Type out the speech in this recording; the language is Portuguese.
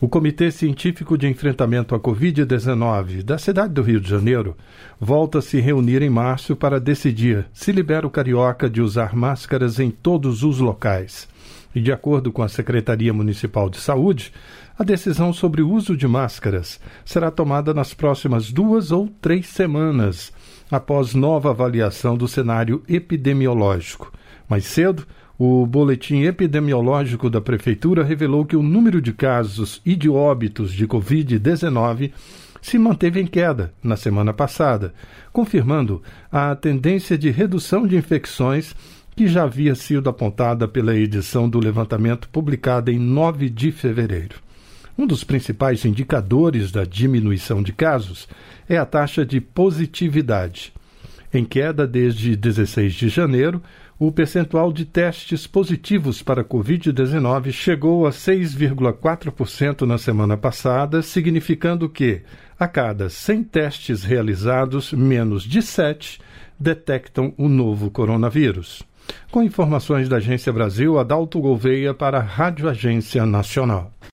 O Comitê Científico de Enfrentamento à Covid-19 da cidade do Rio de Janeiro volta a se reunir em março para decidir se libera o carioca de usar máscaras em todos os locais. E, de acordo com a Secretaria Municipal de Saúde, a decisão sobre o uso de máscaras será tomada nas próximas 2 ou 3 semanas, após nova avaliação do cenário epidemiológico. Mais cedo, o boletim epidemiológico da Prefeitura revelou que o número de casos e de óbitos de Covid-19 se manteve em queda na semana passada, confirmando a tendência de redução de infecções que já havia sido apontada pela edição do levantamento publicada em 9 de fevereiro. Um dos principais indicadores da diminuição de casos é a taxa de positividade. Em queda desde 16 de janeiro, o percentual de testes positivos para Covid-19 chegou a 6,4% na semana passada, significando que, a cada 100 testes realizados, menos de 7 detectam o novo coronavírus. Com informações da Agência Brasil, Adalto Gouveia para a Rádio Agência Nacional.